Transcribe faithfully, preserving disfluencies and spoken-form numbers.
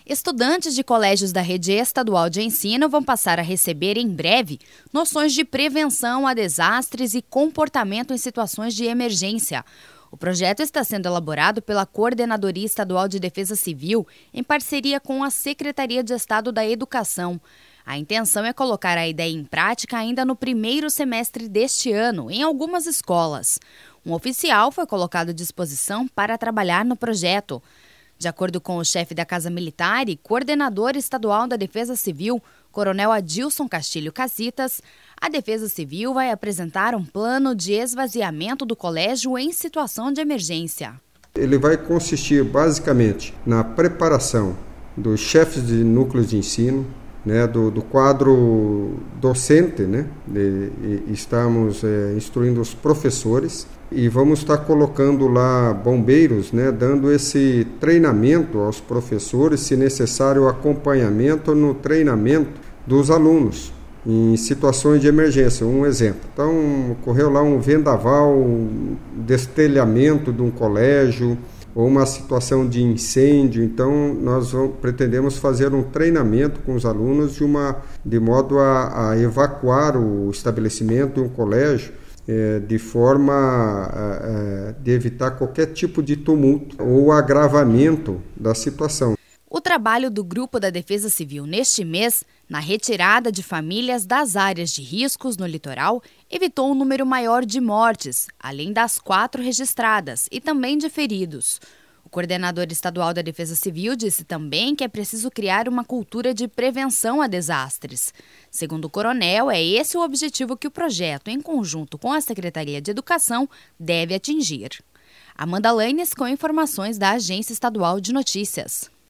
Estudantes de colégios da rede estadual de ensino vão passar a receber em breve noções de prevenção a desastres e comportamento em situações de emergência. O projeto está sendo elaborado pela Coordenadoria Estadual de Defesa Civil em parceria com a Secretaria de Estado da Educação. A intenção é colocar a ideia em prática ainda no primeiro semestre deste ano, em algumas escolas. Um oficial foi colocado à disposição para trabalhar no projeto. De acordo com o chefe da Casa Militar e coordenador estadual da Defesa Civil, Coronel Adilson Castilho Casitas, a Defesa Civil vai apresentar um plano de esvaziamento do colégio em situação de emergência. Ele vai consistir basicamente na preparação dos chefes de núcleos de ensino, né, do, do quadro docente, né, de, e estamos é, instruindo os professores e vamos estar colocando lá bombeiros, né, dando esse treinamento aos professores, se necessário acompanhamento no treinamento dos alunos em situações de emergência. Um exemplo, então ocorreu lá um vendaval, um destelhamento de um colégio, ou uma situação de incêndio, então nós vamos, pretendemos fazer um treinamento com os alunos de, uma, de modo a, a evacuar o estabelecimento, um colégio, é, de forma é, de evitar qualquer tipo de tumulto ou agravamento da situação. O trabalho do Grupo da Defesa Civil neste mês, na retirada de famílias das áreas de riscos no litoral, evitou um número maior de mortes, além das quatro registradas, e também de feridos. O coordenador estadual da Defesa Civil disse também que é preciso criar uma cultura de prevenção a desastres. Segundo o coronel, é esse o objetivo que o projeto, em conjunto com a Secretaria de Educação, deve atingir. Amanda Lanes com informações da Agência Estadual de Notícias.